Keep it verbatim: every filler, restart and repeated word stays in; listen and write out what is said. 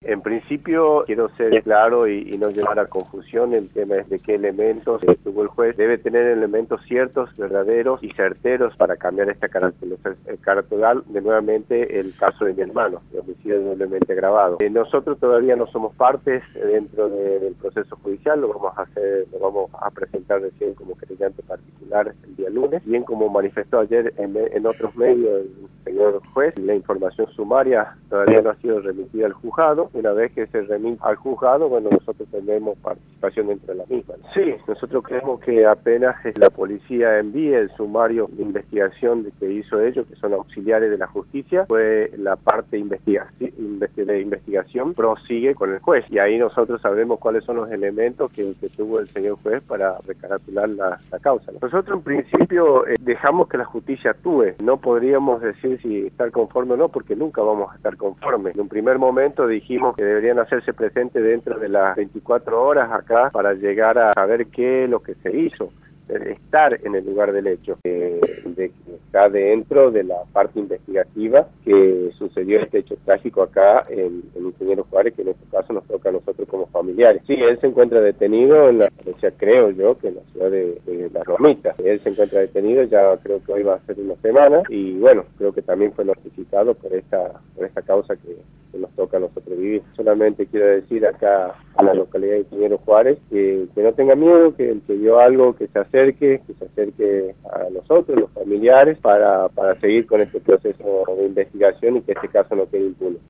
En principio, quiero ser claro y, y no llevar a confusión el tema es de qué elementos eh, tuvo el juez. Debe tener elementos ciertos, verdaderos y certeros para cambiar esta característica de nuevamente el caso de mi hermano, de homicidio doblemente agravado. Eh, nosotros todavía no somos partes dentro de, del proceso judicial, lo vamos a hacer, lo vamos a presentar recién como querellante particular el día lunes. Bien como manifestó ayer en, en otros medios el señor juez, la información sumaria todavía no ha sido remitida al juzgado. Una vez que se remite al juzgado, bueno, nosotros tenemos participación dentro de la misma. Sí, nosotros creemos que apenas la policía envíe el sumario de investigación de que hizo ellos, que son auxiliares de la justicia, fue la parte investiga de investigación, prosigue con el juez. Y ahí nosotros sabemos cuáles son los elementos que, que tuvo el señor juez para recaratular la, la causa. Nosotros en principio eh, dejamos que la justicia actúe. No podríamos decir si estar conforme o no, porque nunca vamos a estar conformes. En un primer momento dijimos que deberían hacerse presentes dentro de las veinticuatro horas acá para llegar a saber qué es lo que se hizo, estar en el lugar del hecho, eh, de que está dentro de la parte investigativa que sucedió este hecho trágico acá en el ingeniero Juárez, que en este caso nos toca a nosotros como familiares. Sí, él se encuentra detenido en la, o sea, creo yo que en la ciudad de, de La Romita. Él se encuentra detenido, ya creo que hoy va a ser una semana, y bueno, creo que también fue notificado por esta, por esta causa que, que nos toca a nosotros vivir. Solamente quiero decir acá a la localidad de Ingeniero Juárez que, que no tenga miedo, que el que vio algo, que se acerque, que se acerque a nosotros, los familiares, para, para seguir con este proceso de investigación y que este caso no quede impune.